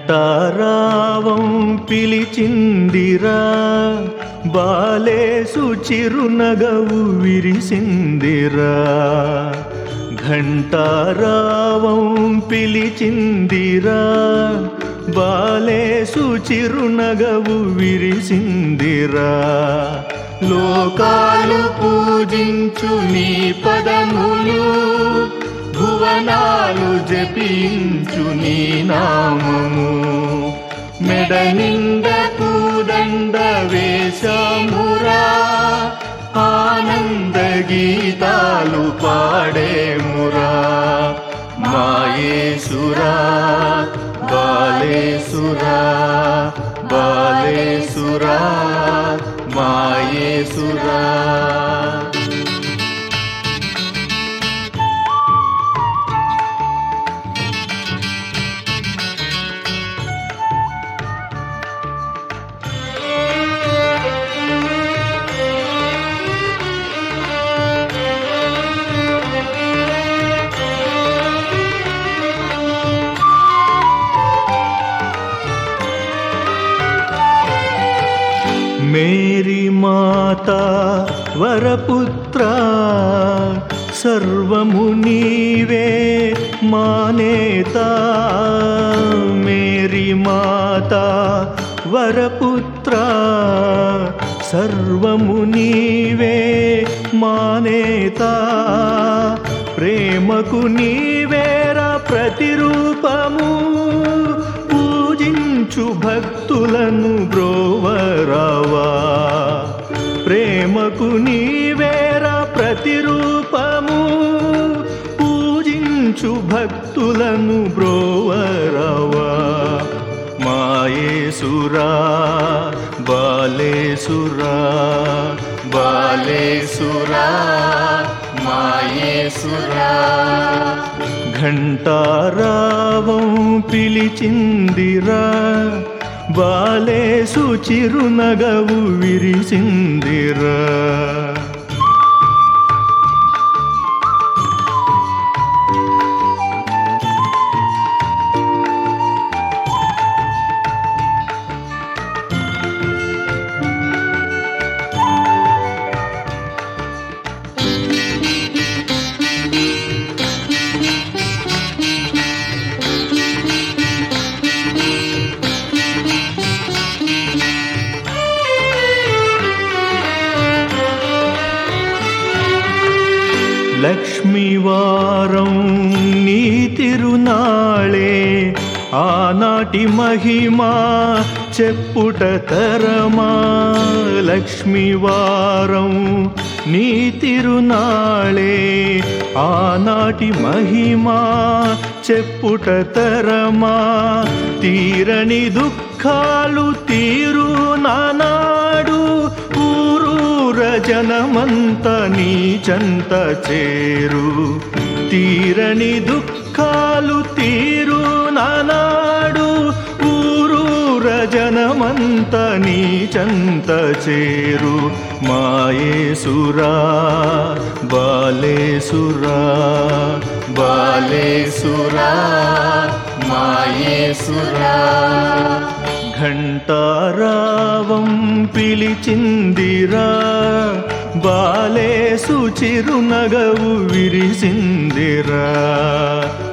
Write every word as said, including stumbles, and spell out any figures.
ఘంటారావం పిలిచిందిరా, బాలేసు చిరునగవు విరిసిందిరా. ఘంటారావం పిలిచిందిరా, బాలేసు చిరునగవు విరిసిందిరా. లోకాలు పూజించు నీ పదములు, భువనాలు జపించు నీ నామము. మెడ నిండ పూదండ వేషమురా, ఆనంద గీతాలు పాడేమురా. మాయేసురా బాలేసురా, బాలేసురా మాయేసురా. మేరీ మాతా వరపుత్ర, సర్వము నీవే మానేత. మేరీ మాతా వరపుత్ర, సర్వము నీవే మానేత. ప్రేమకు నీవేరా ప్రతిరూపము, పూజించు భక్తులను బ్రోవరావా. ప్రేమకు నీవేరా ప్రతిరూపము, పూజించు భక్తులను బ్రోవరావా. మాయేసురా బాలేసురా, బాలేసురా మాయేసురా. ఘంటారావం పిలిచిందిరా, బాలేసు చిరునగవు విరిసిందిరా. లక్ష్మీవారం నీ తిరునాళే, ఆనాటి మహిమా చెప్పుట తరమా. లక్ష్మీవారం నీ తిరునాళే, ఆనాటి మహిమా చెప్పుట తరమా. తీరని దుఃఖాలు తీరు నానాడు, జనమంత నీ చెంత చేరు. తీరని దుఃఖాలు తీరు నానాడు, ఊరూర జనమంత నీ చెంత చేరు. మాయేసురా బాలేసురా, బాలేసురా మాయేసురా. ఘంటారావం పిలిచిందిరా, బాలేసు చిరునగవు విరిసిందిరా.